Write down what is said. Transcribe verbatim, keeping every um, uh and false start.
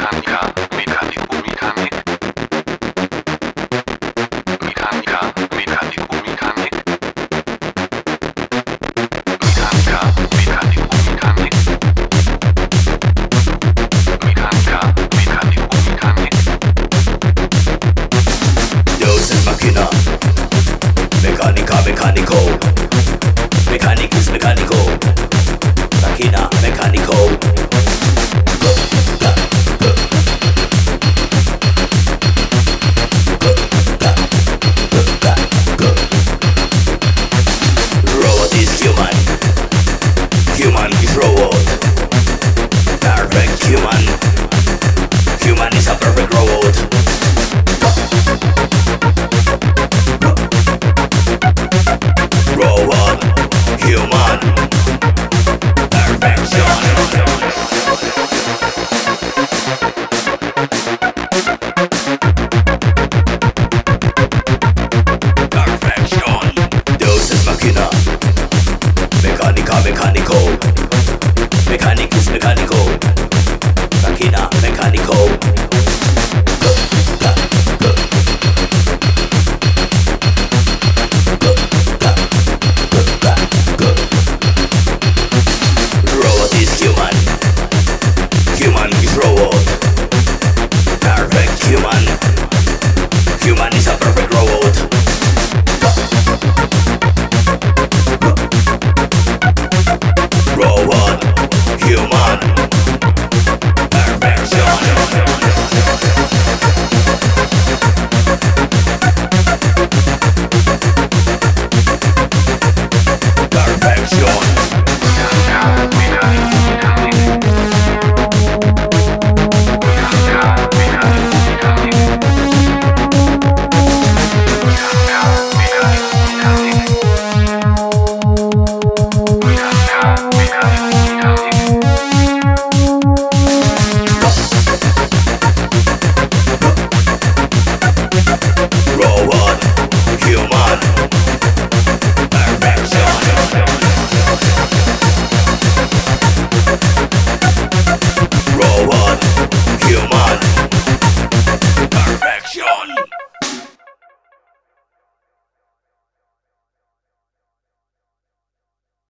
Mecánica, mecánico, mecánic. Mecánica, mecánico, mecánic. Mecánica, mecánico, mecánic. Mecánica, mecánico, mecánic. Deus es máquina. Mecánica, mecánico. Mecánico es mecánico. Máquina, mecánico. Robot is human. Human is robot. Perfect human. Human is a perfect robot. Robot, human, perfection. Perfection. Deus es máquina. Mecánica, mecánico. Mecánico es mecánico. Máquina, mecánico. Robot is human. Human is robot. Perfect human. Human is a perfect robot. Robot, human, perfection. Perfection. Robot, human,